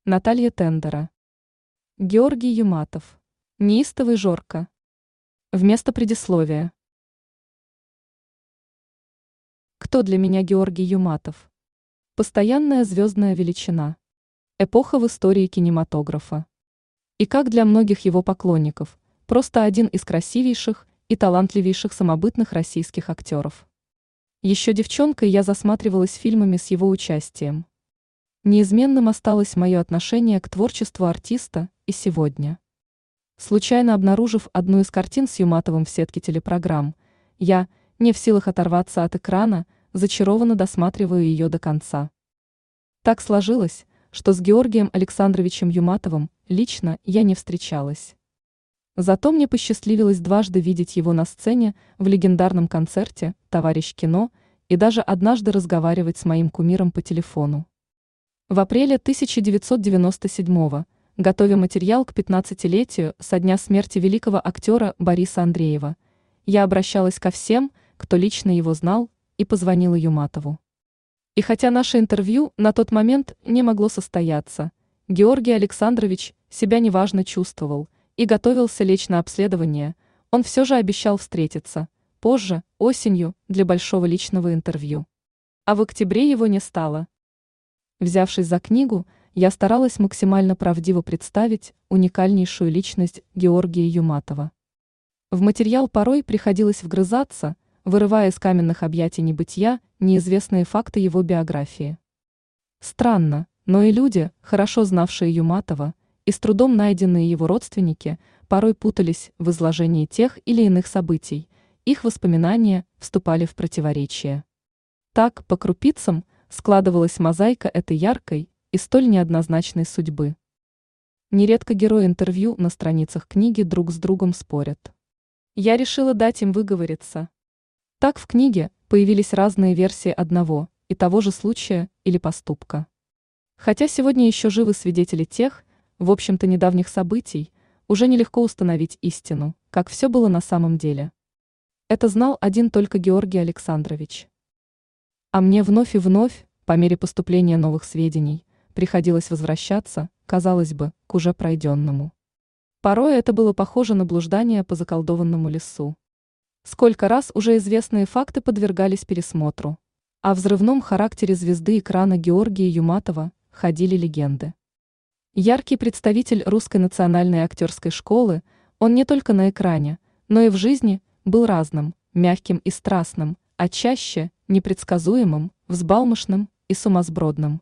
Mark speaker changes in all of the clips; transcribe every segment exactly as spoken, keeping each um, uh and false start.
Speaker 1: Наталья Тендера. Георгий Юматов. Неистовый Жорко. Вместо предисловия. Кто для меня Георгий Юматов? Постоянная звездная величина. Эпоха в истории кинематографа. И как для многих его поклонников, просто один из красивейших и талантливейших самобытных российских актеров. Еще девчонкой я засматривалась фильмами с его участием. Неизменным осталось мое отношение к творчеству артиста и сегодня. Случайно обнаружив одну из картин с Юматовым в сетке телепрограмм, я, не в силах оторваться от экрана, зачарованно досматриваю ее до конца. Так сложилось, что с Георгием Александровичем Юматовым лично я не встречалась. Зато мне посчастливилось дважды видеть его на сцене в легендарном концерте «Товарищ кино» и даже однажды разговаривать с моим кумиром по телефону. В апреле тысяча девятьсот девяносто седьмого, готовя материал к пятнадцатилетию со дня смерти великого актера Бориса Андреева, я обращалась ко всем, кто лично его знал, и позвонила Юматову. И хотя наше интервью на тот момент не могло состояться, Георгий Александрович себя неважно чувствовал и готовился лечь на обследование, он все же обещал встретиться, позже, осенью, для большого личного интервью. А в октябре его не стало. Взявшись за книгу, я старалась максимально правдиво представить уникальнейшую личность Георгия Юматова. В материал порой приходилось вгрызаться, вырывая из каменных объятий небытия неизвестные факты его биографии. Странно, но и люди, хорошо знавшие Юматова, и с трудом найденные его родственники, порой путались в изложении тех или иных событий, их воспоминания вступали в противоречие. Так, по крупицам, складывалась мозаика этой яркой и столь неоднозначной судьбы. Нередко герои интервью на страницах книги друг с другом спорят. Я решила дать им выговориться. Так в книге появились разные версии одного и того же случая или поступка. Хотя сегодня еще живы свидетели тех, в общем-то недавних событий, уже нелегко установить истину, как все было на самом деле. Это знал один только Георгий Александрович. А мне вновь и вновь, по мере поступления новых сведений, приходилось возвращаться, казалось бы, к уже пройденному. Порой это было похоже на блуждание по заколдованному лесу. Сколько раз уже известные факты подвергались пересмотру. О взрывном характере звезды экрана Георгия Юматова ходили легенды. Яркий представитель русской национальной актерской школы, он не только на экране, но и в жизни был разным, мягким и страстным, а чаще непредсказуемым, взбалмошным и сумасбродным.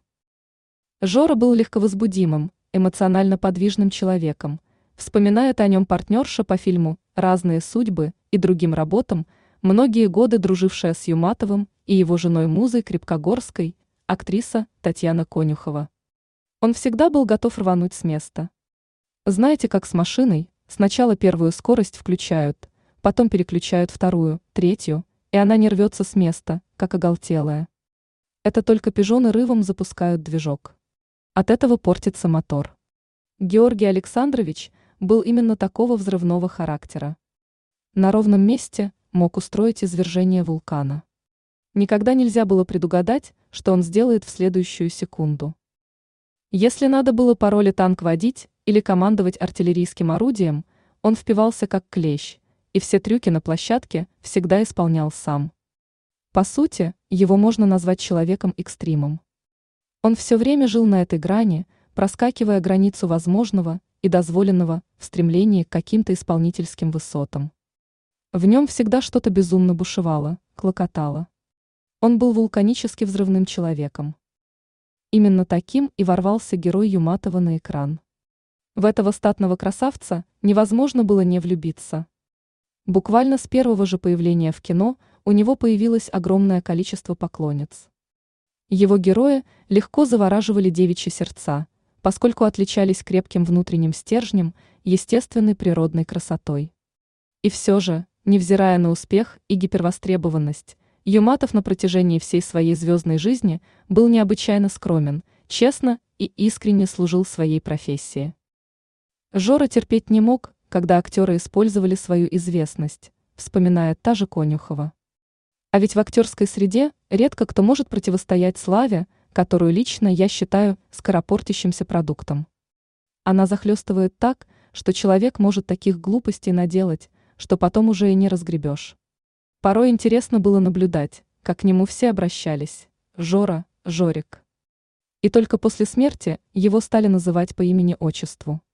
Speaker 1: Жора был легковозбудимым, эмоционально подвижным человеком. Вспоминает о нем партнерша по фильму «Разные судьбы» и другим работам, многие годы дружившая с Юматовым и его женой-музой Крепкогорской, актриса Татьяна Конюхова. Он всегда был готов рвануть с места. Знаете, как с машиной, сначала первую скорость включают, потом переключают вторую, третью, и она не рвется с места, как оголтелая. Это только пижоны рывом запускают движок. От этого портится мотор. Георгий Александрович был именно такого взрывного характера. На ровном месте мог устроить извержение вулкана. Никогда нельзя было предугадать, что он сделает в следующую секунду. Если надо было по роли танк водить или командовать артиллерийским орудием, он впивался как клещ, и все трюки на площадке всегда исполнял сам. По сути, его можно назвать человеком-экстримом. Он все время жил на этой грани, проскакивая границу возможного и дозволенного в стремлении к каким-то исполнительским высотам. В нем всегда что-то безумно бушевало, клокотало. Он был вулканически взрывным человеком. Именно таким и ворвался герой Юматова на экран. В этого статного красавца невозможно было не влюбиться. Буквально с первого же появления в кино у него появилось огромное количество поклонниц. Его герои легко завораживали девичьи сердца, поскольку отличались крепким внутренним стержнем, естественной природной красотой. И все же, невзирая на успех и гипервостребованность, Юматов на протяжении всей своей звездной жизни был необычайно скромен, честно и искренне служил своей профессии. Жора терпеть не мог, когда актеры использовали свою известность, вспоминает та же Конюхова. А ведь в актерской среде редко кто может противостоять славе, которую лично я считаю скоропортящимся продуктом. Она захлестывает так, что человек может таких глупостей наделать, что потом уже и не разгребешь. Порой интересно было наблюдать, как к нему все обращались: Жора, Жорик. И только после смерти его стали называть по имени-отчеству.